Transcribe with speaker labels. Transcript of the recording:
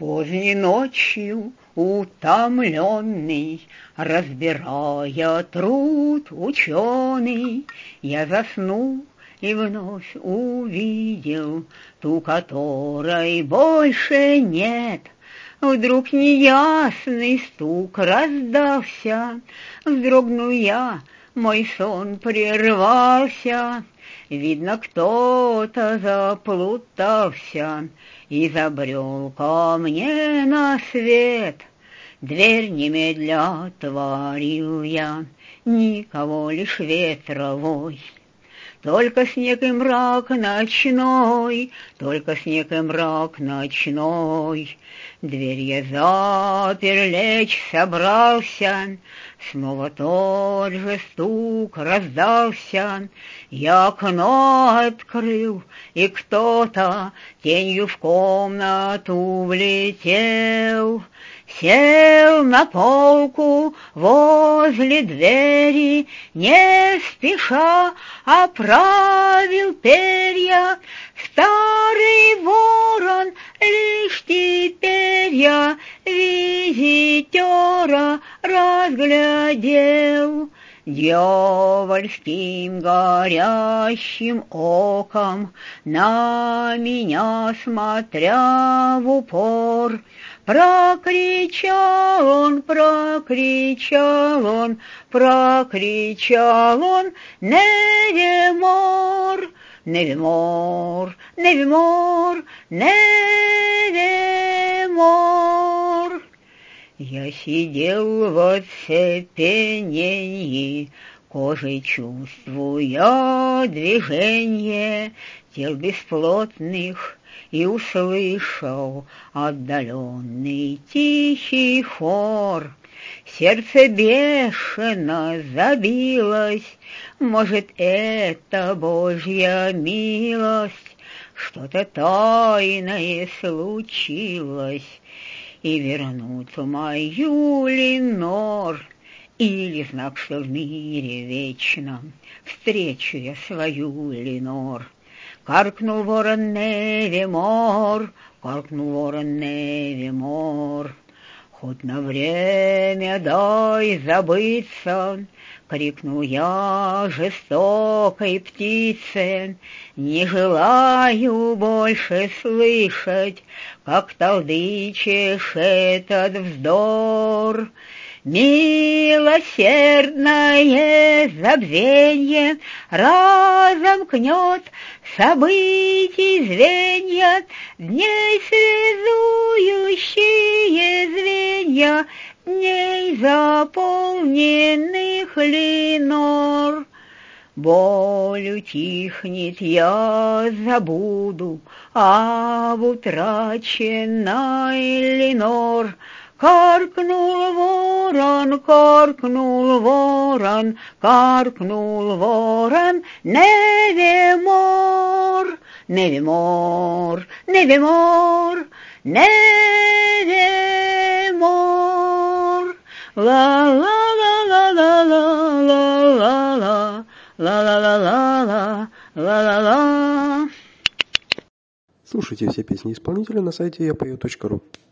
Speaker 1: Поздней ночью, утомленный, разбирая труд ученый, я заснул и вновь увидел ту, которой больше нет. Вдруг неясный стук раздался, вздрогнул я, мой сон прервался. Видно, кто-то заплутался и забрел ко мне на свет. Дверь немедля отворил я, никого, лишь ветровой. Только снег и мрак ночной, только снег и мрак ночной. Дверь я запер, лечь собрался, снова тот же стук раздался. Я окно открыл, и кто-то тенью в комнату влетел. Сел на полку возле двери, не спеша оправил перья. Старый ворон лишь теперь я визитера разглядел. Дьявольским горящим оком на меня смотря в упор, прокричал он, Невемор, Невемор, Невемор, Невемор. Я сидел в оцепенении, кожей чувствуя движение тел бесплотных, и услышал отдаленный тихий хор. Сердце бешено забилось, может, это Божья милость, что-то тайное случилось, и вернуться в мою Ленор, или знак, что в мире вечном встречу я свою Ленор. Каркнул ворон Невемор, каркнул ворон Невемор. Хоть на время дай забыться, крикнул я жестокой птице, не желаю больше слышать, как толдычишь этот вздор. Милосердное забвенье разомкнет событий звенья, дней связующие звенья, дней заполненных Ленор. Боль утихнет, я забуду об утраченной Ленор. Каркнул ворон, каркнул ворон, каркнул ворон, Невемор, Невемор, Невемор, Невемор. Ла-ла-ла-ла-ла-ла-ла-ла, ла-ла-ла-ла-ла-ла-ла-ла.
Speaker 2: Слушайте все песни исполнителя на сайте yapою.ru.